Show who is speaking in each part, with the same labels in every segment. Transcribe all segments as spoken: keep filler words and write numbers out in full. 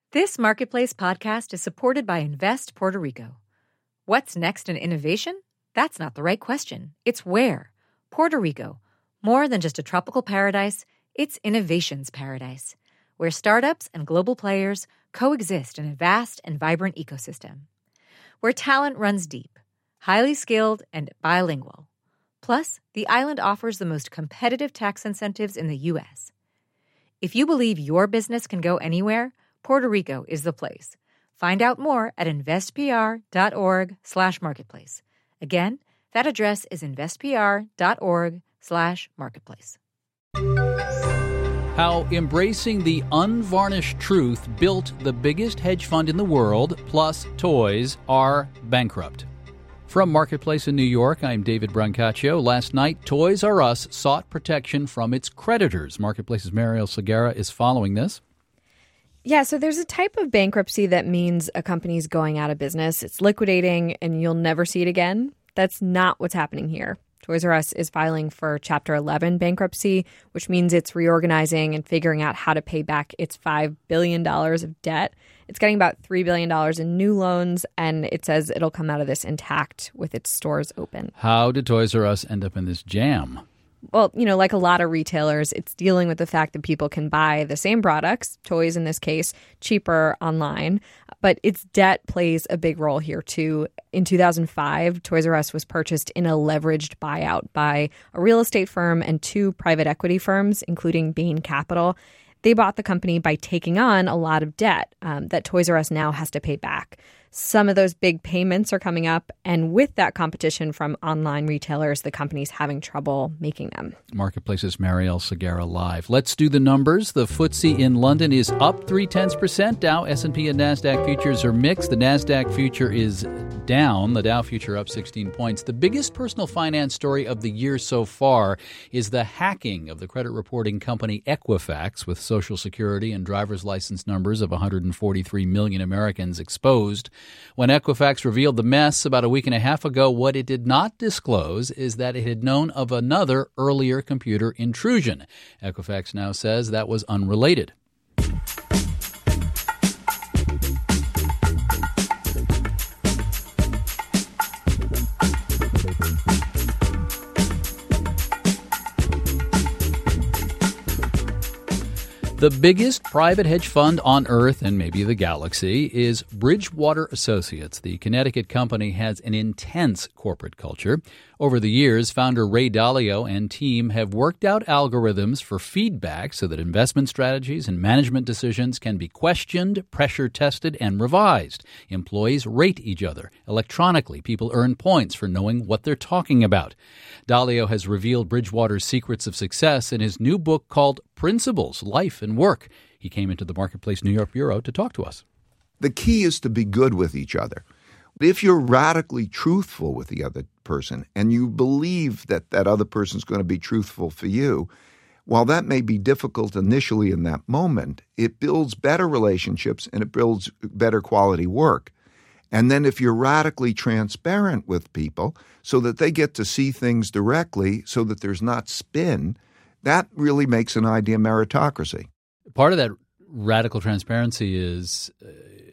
Speaker 1: This Marketplace podcast is supported by Invest Puerto Rico. What's next in innovation? That's not the right question. It's where. Puerto Rico. More than just a tropical paradise, it's innovation's paradise, where startups and global players coexist in a vast and vibrant ecosystem. Where talent runs deep, highly skilled, and bilingual. Plus, the island offers the most competitive tax incentives in the U S. If you believe your business can go anywhere, Puerto Rico is the place. Find out more at investpr.org slash marketplace. Again, that address is investpr.org slash marketplace.
Speaker 2: How embracing the unvarnished truth built the biggest hedge fund in the world, plus toys, are bankrupt. From Marketplace in New York, I'm David Brancaccio. Last night, Toys R Us sought protection from its creditors. Marketplace's Mariel Segarra is following this.
Speaker 3: Yeah, so there's a type of bankruptcy that means a company's going out of business. It's liquidating and you'll never see it again. That's not what's happening here. Toys R Us is filing for Chapter eleven bankruptcy, which means it's reorganizing and figuring out how to pay back its five billion dollars of debt. It's getting about three billion dollars in new loans, and it says it'll come out of this intact with its stores open.
Speaker 2: How did Toys R Us end up in this jam?
Speaker 3: Well, you know, like a lot of retailers, it's dealing with the fact that people can buy the same products, toys in this case, cheaper online. But its debt plays a big role here, too. In two thousand five, Toys R Us was purchased in a leveraged buyout by a real estate firm and two private equity firms, including Bain Capital. They bought the company by taking on a lot of debt um, that Toys R Us now has to pay back. Some of those big payments are coming up, and with that competition from online retailers, the company's having trouble making them.
Speaker 2: Marketplace's Mariel Segarra live. Let's do the numbers. The F T S E in London is up three-tenths percent. Dow, S and P, and NASDAQ futures are mixed. The NASDAQ future is down. The Dow future up sixteen points. The biggest personal finance story of the year so far is the hacking of the credit reporting company Equifax, with Social Security and driver's license numbers of one hundred forty-three million Americans exposed. When Equifax revealed the mess about a week and a half ago, what it did not disclose is that it had known of another earlier computer intrusion. Equifax now says that was unrelated. The biggest private hedge fund on Earth, and maybe the galaxy, is Bridgewater Associates. The Connecticut company has an intense corporate culture. Over the years, founder Ray Dalio and team have worked out algorithms for feedback so that investment strategies and management decisions can be questioned, pressure-tested, and revised. Employees rate each other. Electronically, people earn points for knowing what they're talking about. Dalio has revealed Bridgewater's secrets of success in his new book called Principles, Life and Work. He came into the Marketplace New York Bureau to talk to us.
Speaker 4: The key is to be good with each other. If you're radically truthful with the other person and you believe that that other person's going to be truthful for you, while that may be difficult initially in that moment, it builds better relationships and it builds better quality work. And then if you're radically transparent with people so that they get to see things directly so that there's not spin, that really makes an idea meritocracy.
Speaker 2: Part of that radical transparency is uh,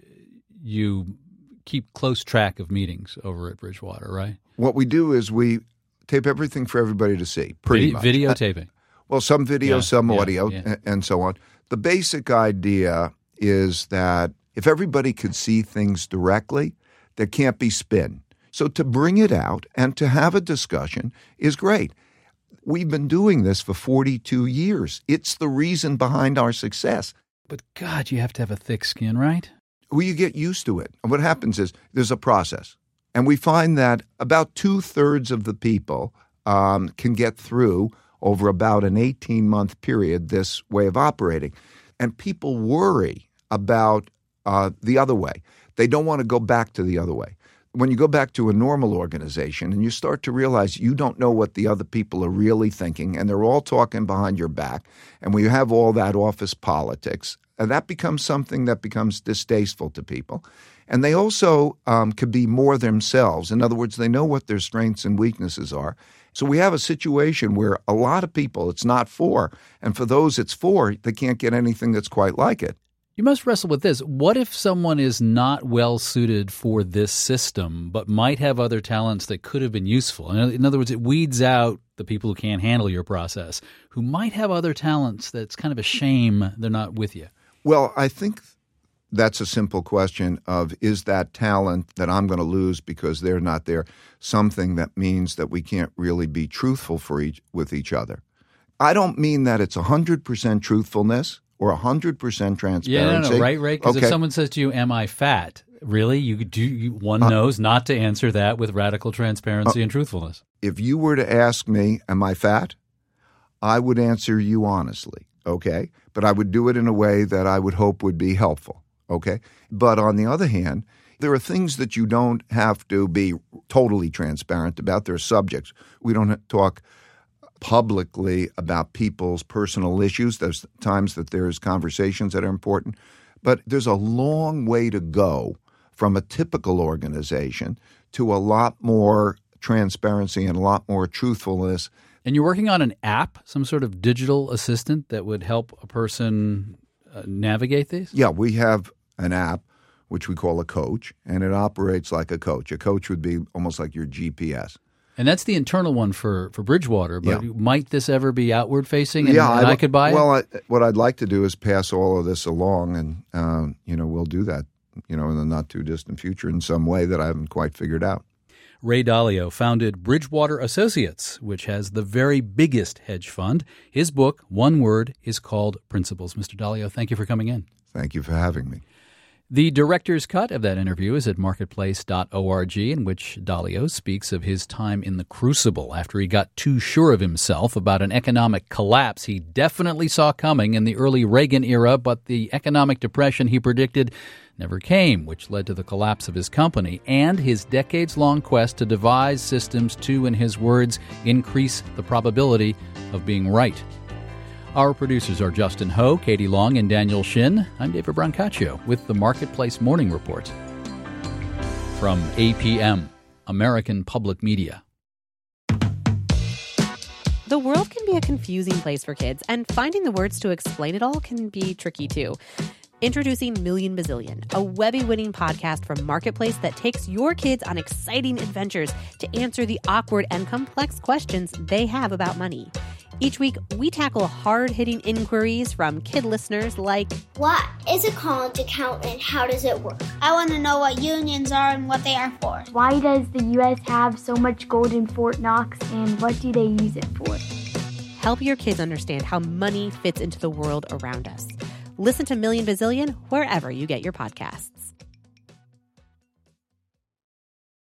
Speaker 2: you keep close track of meetings over at Bridgewater, right?
Speaker 4: What we do is we tape everything for everybody to see, pretty
Speaker 2: Video,
Speaker 4: much.
Speaker 2: Videotaping.
Speaker 4: Well, some video,
Speaker 2: yeah,
Speaker 4: some
Speaker 2: yeah,
Speaker 4: audio,
Speaker 2: yeah.
Speaker 4: and so on. The basic idea is that if everybody could see things directly, there can't be spin. So to bring it out and to have a discussion is great. We've been doing this for forty-two years. It's the reason behind our success.
Speaker 2: But God, you have to have a thick skin, right?
Speaker 4: Well, you get used to it. And what happens is there's a process. And we find that about two-thirds of the people um, can get through over about an eighteen-month period this way of operating. And people worry about uh, the other way. They don't want to go back to the other way. When you go back to a normal organization and you start to realize you don't know what the other people are really thinking and they're all talking behind your back, and when you have all that office politics, and that becomes something that becomes distasteful to people. And they also um, could be more themselves. In other words, they know what their strengths and weaknesses are. So we have a situation where a lot of people it's not for, and for those it's for, they can't get anything that's quite like it.
Speaker 2: You must wrestle with this. What if someone is not well suited for this system, but might have other talents that could have been useful? In other words, it weeds out the people who can't handle your process, who might have other talents that's kind of a shame they're not with you.
Speaker 4: Well, I think that's a simple question of, is that talent that I'm going to lose because they're not there something that means that we can't really be truthful for each, with each other? I don't mean that it's one hundred percent truthfulness or one hundred percent transparency.
Speaker 2: Yeah, no, no, right, right. Because
Speaker 4: okay.
Speaker 2: if someone says to you, am I fat? Really? You do. You, one uh, knows not to answer that with radical transparency uh, and truthfulness.
Speaker 4: If you were to ask me, am I fat? I would answer you honestly, okay? But I would do it in a way that I would hope would be helpful, okay? But on the other hand, there are things that you don't have to be totally transparent about. There are subjects. We don't talk publicly about people's personal issues. There's times that there's conversations that are important. But there's a long way to go from a typical organization to a lot more transparency and a lot more truthfulness.
Speaker 2: And you're working on an app, some sort of digital assistant that would help a person uh, navigate these?
Speaker 4: Yeah, we have an app, which we call a coach, and it operates like a coach. A coach would be almost like your G P S.
Speaker 2: And that's the internal one for, for Bridgewater, but
Speaker 4: yeah.
Speaker 2: might this ever be outward-facing and,
Speaker 4: yeah,
Speaker 2: and
Speaker 4: I,
Speaker 2: I could buy
Speaker 4: well,
Speaker 2: it?
Speaker 4: Well, what I'd like to do is pass all of this along, and, uh, you know, we'll do that, you know, in the not-too-distant future in some way that I haven't quite figured out.
Speaker 2: Ray Dalio founded Bridgewater Associates, which has the very biggest hedge fund. His book, one word, is called Principles. Mister Dalio, thank you for coming in.
Speaker 4: Thank you for having me.
Speaker 2: The director's cut of that interview is at marketplace dot org, in which Dalio speaks of his time in the crucible after he got too sure of himself about an economic collapse he definitely saw coming in the early Reagan era, but the economic depression he predicted never came, which led to the collapse of his company, and his decades-long quest to devise systems to, in his words, increase the probability of being right. Our producers are Justin Ho, Katie Long, and Daniel Shin. I'm David Brancaccio with the Marketplace Morning Report. From A P M, American Public Media.
Speaker 5: The world can be a confusing place for kids, and finding the words to explain it all can be tricky too. Introducing Million Bazillion, a Webby-winning podcast from Marketplace that takes your kids on exciting adventures to answer the awkward and complex questions they have about money. Each week, we tackle hard-hitting inquiries from kid listeners like,
Speaker 6: what is a college account and how does it work? I want to know what unions are and what they are for.
Speaker 7: Why does the U S have so much gold in Fort Knox, and what do they use it for?
Speaker 5: Help your kids understand how money fits into the world around us. Listen to Million Bazillion wherever you get your podcasts.